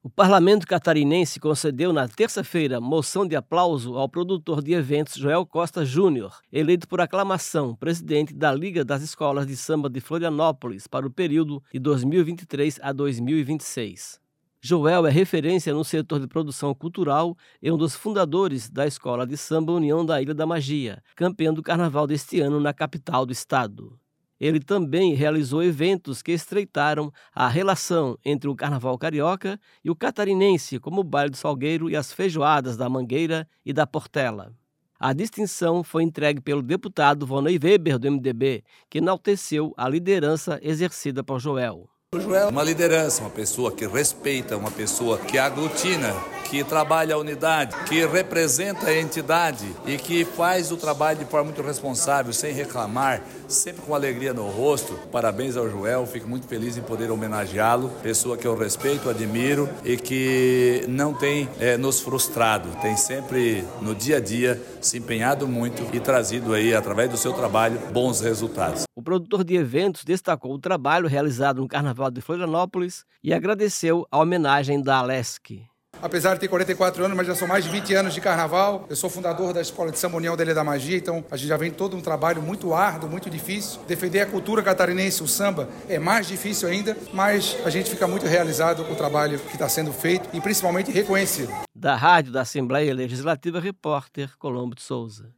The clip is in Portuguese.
O parlamento catarinense concedeu na terça-feira moção de aplauso ao produtor de eventos Joel Costa Júnior, eleito por aclamação presidente da Liga das Escolas de Samba de Florianópolis para o período de 2023 a 2026. Joel é referência no setor de produção cultural e um dos fundadores da Escola de Samba União da Ilha da Magia, campeã do carnaval deste ano na capital do estado. Ele também realizou eventos que estreitaram a relação entre o carnaval carioca e o catarinense, como o Baile do Salgueiro e as feijoadas da Mangueira e da Portela. A distinção foi entregue pelo deputado Vonei Weber, do MDB, que enalteceu a liderança exercida por Joel. O Joel é uma liderança, uma pessoa que respeita, uma pessoa que aglutina, que trabalha a unidade, que representa a entidade e que faz o trabalho de forma muito responsável, sem reclamar, sempre com alegria no rosto. Parabéns ao Joel, fico muito feliz em poder homenageá-lo, pessoa que eu respeito, admiro e que não tem nos frustrado, tem sempre no dia a dia se empenhado muito e trazido aí, através do seu trabalho, bons resultados. O produtor de eventos destacou o trabalho realizado no Carnaval de Florianópolis e agradeceu a homenagem da Alesc. Apesar de ter 44 anos, mas já são mais de 20 anos de carnaval. Eu sou fundador da Escola de Samba União da Ilha da Magia, então a gente já vem todo um trabalho muito árduo, muito difícil. Defender a cultura catarinense, o samba, é mais difícil ainda, mas a gente fica muito realizado com o trabalho que está sendo feito e principalmente reconhecido. Da Rádio da Assembleia Legislativa, repórter Colombo de Souza.